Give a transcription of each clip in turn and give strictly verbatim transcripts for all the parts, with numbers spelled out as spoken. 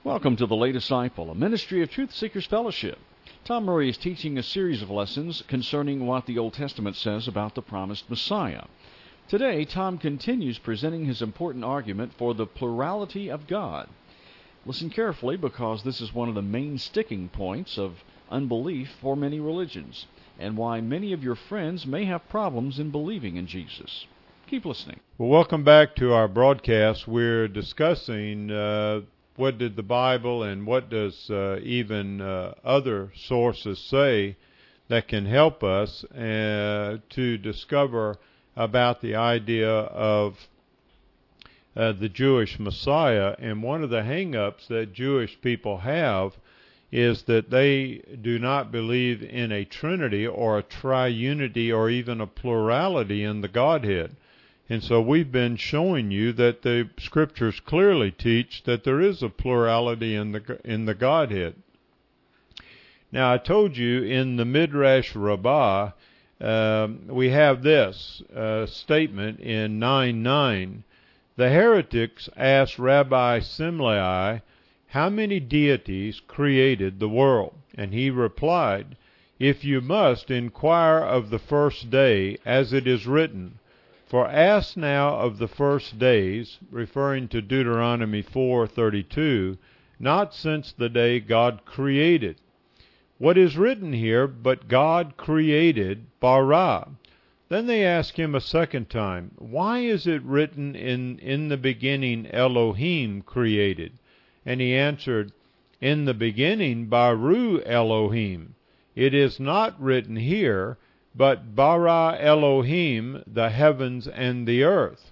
Welcome to The Lay Disciple, a ministry of Truth Seekers Fellowship. Tom Murray is teaching a series of lessons concerning what the Old Testament says about the promised Messiah. Today, Tom continues presenting his important argument for the plurality of God. Listen carefully, because this is one of the main sticking points of unbelief for many religions, and why many of your friends may have problems in believing in Jesus. Keep listening. Well, welcome back to our broadcast. We're discussing uh, what did the Bible and what does uh, even uh, other sources say that can help us uh, to discover about the idea of uh, the Jewish Messiah. And one of the hang-ups that Jewish people have is that they do not believe in a Trinity or a triunity or even a plurality in the Godhead. And so we've been showing you that the Scriptures clearly teach that there is a plurality in the in the Godhead. Now, I told you in the Midrash Rabbah, uh, we have this uh, statement in nine nine. The heretics asked Rabbi Simlai, how many deities created the world? And he replied, if you must inquire of the first day, as it is written, for ask now of the first days, referring to Deuteronomy four thirty-two, not since the day God created. What is written here, but God created bara. Then they ask him a second time, why is it written in, in the beginning Elohim created? And he answered, in the beginning baru Elohim. It is not written here, but bara Elohim, the heavens and the earth.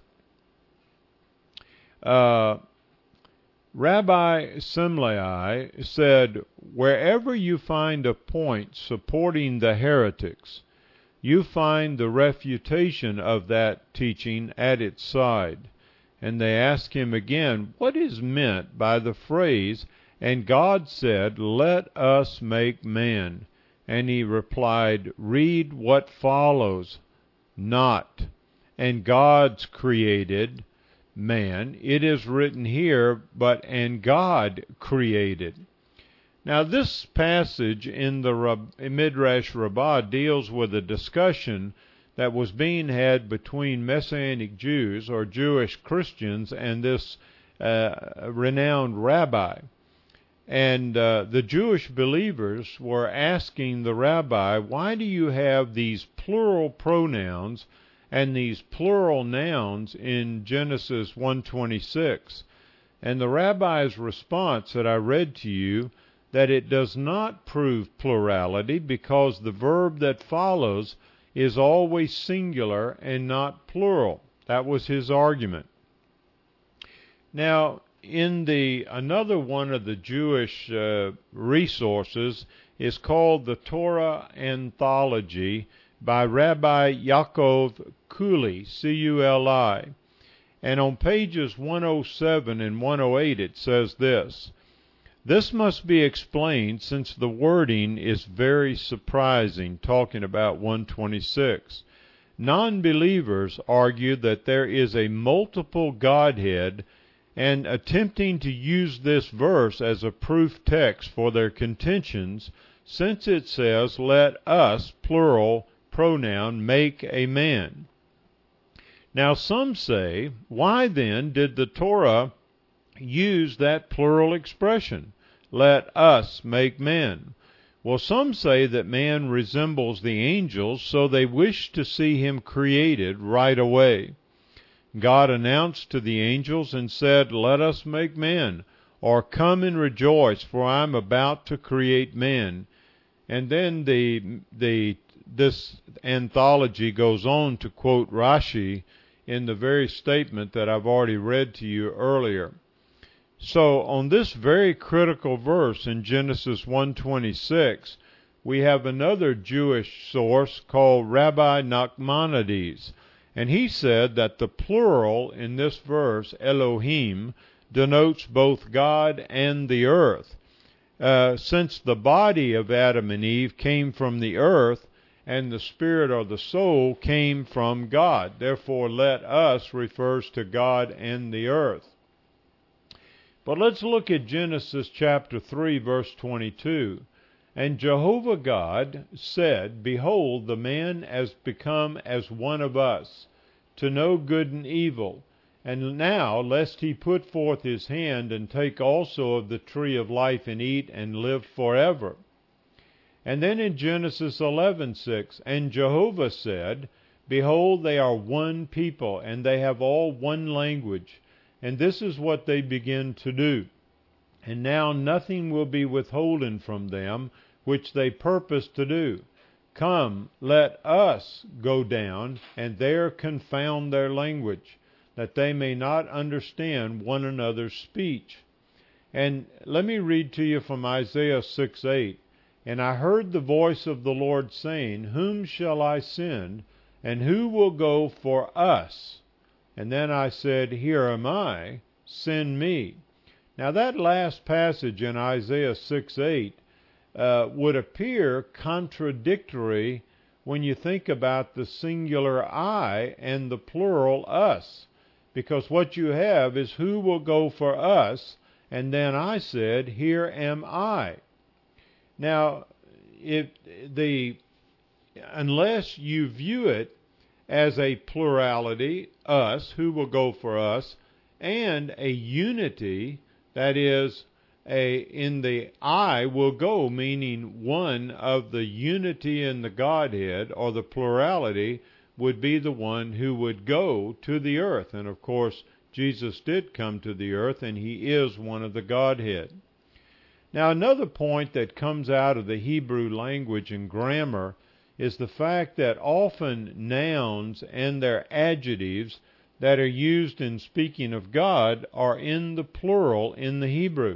Uh, Rabbi Simlai said, wherever you find a point supporting the heretics, you find the refutation of that teaching at its side. And they ask him again, what is meant by the phrase, and God said, let us make man? And he replied, read what follows, not. And God's created man. It is written here, but and God created. Now this passage in the Rab- Midrash Rabbah deals with a discussion that was being had between Messianic Jews or Jewish Christians and this uh, renowned rabbi. And uh, the Jewish believers were asking the rabbi, why do you have these plural pronouns and these plural nouns in Genesis one twenty-six? And the rabbi's response that I read to you, that it does not prove plurality because the verb that follows is always singular and not plural. That was his argument. Now, in the another one of the Jewish uh, resources is called the Torah Anthology by Rabbi Yaakov Culi, C U L I. And on pages one oh seven and one oh eight it says this, this must be explained since the wording is very surprising, talking about one twenty-six. Non-believers argue that there is a multiple Godhead and attempting to use this verse as a proof text for their contentions, since it says, let us, plural pronoun, make a man. Now some say, why then did the Torah use that plural expression, let us make men? Well, some say that man resembles the angels, so they wish to see him created right away. God announced to the angels and said, let us make man, or come and rejoice, for I am about to create man. And then the the this anthology goes on to quote Rashi in the very statement that I've already read to you earlier. So on this very critical verse in Genesis one twenty-six, we have another Jewish source called Rabbi Nachmanides. And he said that the plural in this verse, Elohim, denotes both God and the earth. Uh, since the body of Adam and Eve came from the earth, and the spirit or the soul came from God. Therefore, let us refers to God and the earth. But let's look at Genesis chapter three, verse twenty-two. And Jehovah God said, Behold, the man has become as one of us, to know good and evil. And now, lest he put forth his hand, and take also of the tree of life, and eat, and live forever. And then in Genesis eleven six, And Jehovah said, Behold, they are one people, and they have all one language. And this is what they begin to do. And now nothing will be withholden from them, which they purpose to do. Come, let us go down, and there confound their language, that they may not understand one another's speech. And let me read to you from Isaiah six eight. And I heard the voice of the Lord saying, Whom shall I send, and who will go for us? And then I said, Here am I, send me. Now that last passage in Isaiah six eight uh, would appear contradictory when you think about the singular I and the plural us. Because what you have is who will go for us, and then I said, Here am I. Now, if the unless you view it as a plurality, us, who will go for us, and a unity, that is, a in the I will go, meaning one of the unity in the Godhead, or the plurality, would be the one who would go to the earth. And of course, Jesus did come to the earth, and he is one of the Godhead. Now, another point that comes out of the Hebrew language and grammar is the fact that often nouns and their adjectives that are used in speaking of God are in the plural in the Hebrew.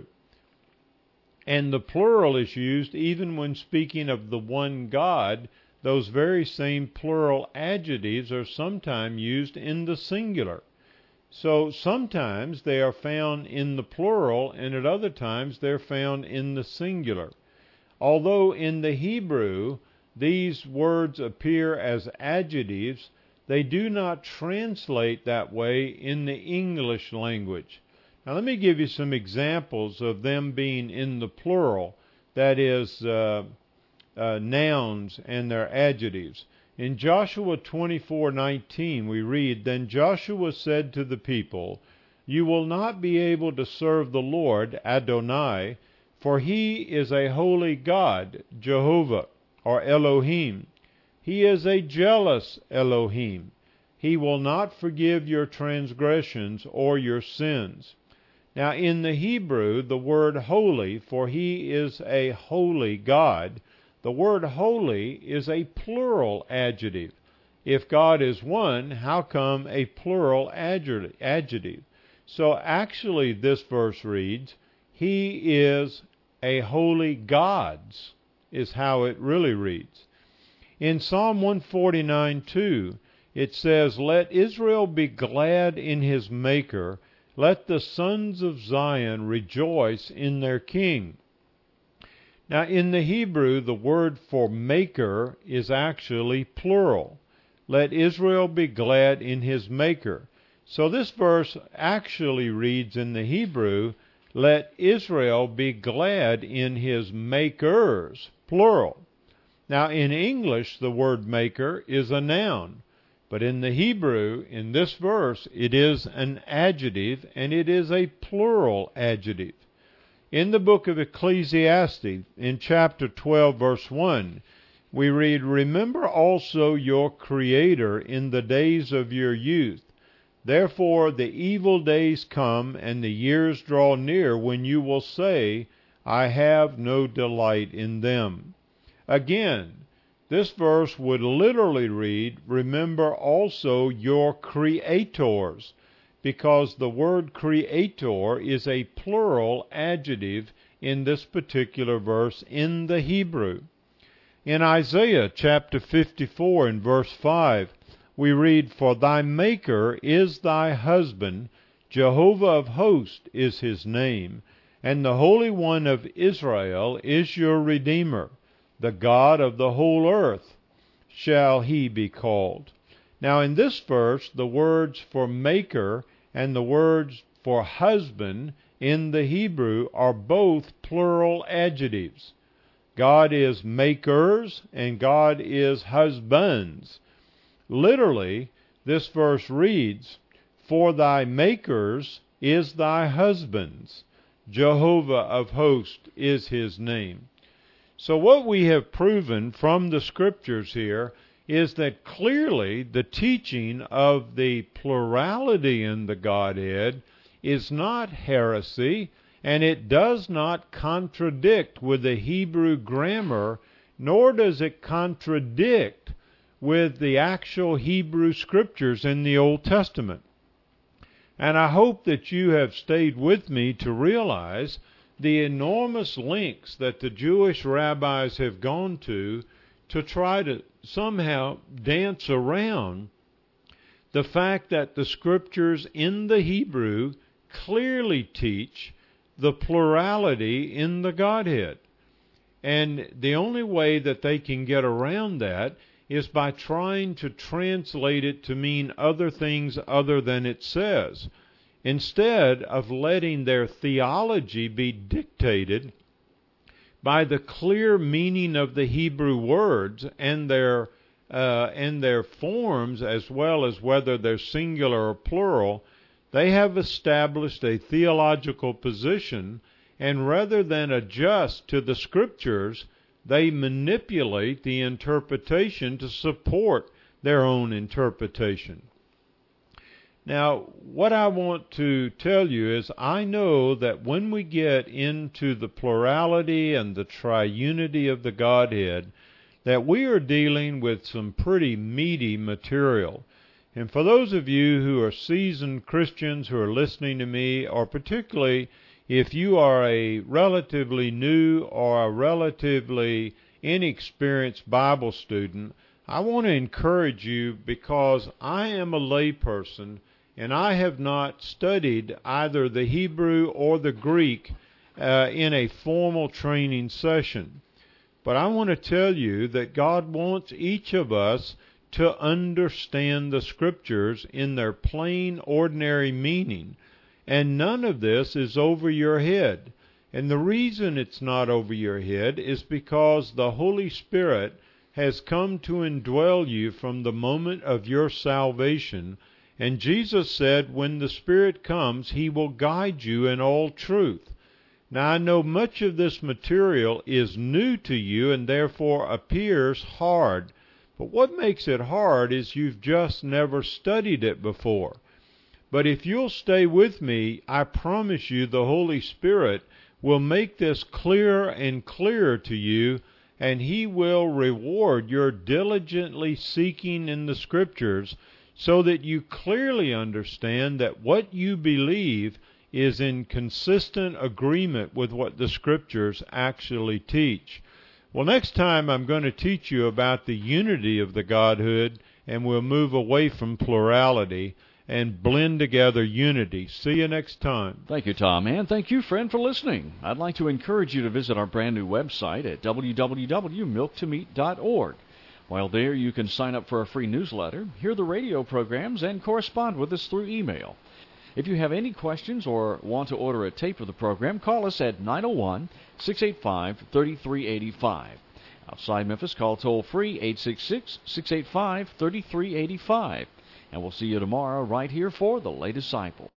And the plural is used even when speaking of the one God. Those very same plural adjectives are sometimes used in the singular. So sometimes they are found in the plural, and at other times they're found in the singular. Although in the Hebrew these words appear as adjectives, they do not translate that way in the English language. Now let me give you some examples of them being in the plural, that is, uh, uh, nouns and their adjectives. In Joshua twenty-four nineteen we read, Then Joshua said to the people, You will not be able to serve the Lord, Adonai, for he is a holy God, Jehovah, or Elohim. He is a jealous Elohim. He will not forgive your transgressions or your sins. Now in the Hebrew, the word holy, for he is a holy God, the word holy is a plural adjective. If God is one, how come a plural adjective? So actually this verse reads, He is a holy God's, is how it really reads. In Psalm one forty-nine two, it says, Let Israel be glad in his Maker. Let the sons of Zion rejoice in their King. Now in the Hebrew, the word for maker is actually plural. Let Israel be glad in his Maker. So this verse actually reads in the Hebrew, Let Israel be glad in his makers, plural. Now in English, the word maker is a noun. But in the Hebrew, in this verse, it is an adjective, and it is a plural adjective. In the book of Ecclesiastes, in chapter twelve, verse one, we read, Remember also your Creator in the days of your youth. Therefore the evil days come, and the years draw near, when you will say, I have no delight in them. Again, this verse would literally read, Remember also your creators, because the word creator is a plural adjective in this particular verse in the Hebrew. In Isaiah chapter fifty-four and verse five, we read, For thy Maker is thy husband, Jehovah of hosts is his name, and the Holy One of Israel is your Redeemer. The God of the whole earth shall he be called. Now in this verse, the words for maker and the words for husband in the Hebrew are both plural adjectives. God is makers and God is husbands. Literally, this verse reads, "For thy makers is thy husbands. Jehovah of hosts is his name." So what we have proven from the scriptures here is that clearly the teaching of the plurality in the Godhead is not heresy, and it does not contradict with the Hebrew grammar, nor does it contradict with the actual Hebrew scriptures in the Old Testament. And I hope that you have stayed with me to realize the enormous lengths that the Jewish rabbis have gone to to try to somehow dance around the fact that the scriptures in the Hebrew clearly teach the plurality in the Godhead. And the only way that they can get around that is by trying to translate it to mean other things other than it says, instead of letting their theology be dictated by the clear meaning of the Hebrew words and their uh, and their forms, as well as whether they're singular or plural. They have established a theological position, and rather than adjust to the scriptures, they manipulate the interpretation to support their own interpretation. Now, what I want to tell you is I know that when we get into the plurality and the triunity of the Godhead, that we are dealing with some pretty meaty material. And for those of you who are seasoned Christians who are listening to me, or particularly if you are a relatively new or a relatively inexperienced Bible student, I want to encourage you, because I am a layperson and I have not studied either the Hebrew or the Greek uh, in a formal training session. But I want to tell you that God wants each of us to understand the scriptures in their plain, ordinary meaning. And none of this is over your head. And the reason it's not over your head is because the Holy Spirit has come to indwell you from the moment of your salvation. And Jesus said, when the Spirit comes, He will guide you in all truth. Now, I know much of this material is new to you and therefore appears hard. But what makes it hard is you've just never studied it before. But if you'll stay with me, I promise you the Holy Spirit will make this clearer and clearer to you, and He will reward your diligently seeking in the Scriptures, so that you clearly understand that what you believe is in consistent agreement with what the Scriptures actually teach. Well, next time I'm going to teach you about the unity of the Godhead, and we'll move away from plurality and blend together unity. See you next time. Thank you, Tom, and thank you, friend, for listening. I'd like to encourage you to visit our brand new website at w w w dot milk to meat dot org. While there, you can sign up for a free newsletter, hear the radio programs, and correspond with us through email. If you have any questions or want to order a tape of the program, call us at nine oh one, six eight five, three three eight five. Outside Memphis, call toll-free eight six six, six eight five, three three eight five. And we'll see you tomorrow right here for The Late Disciple.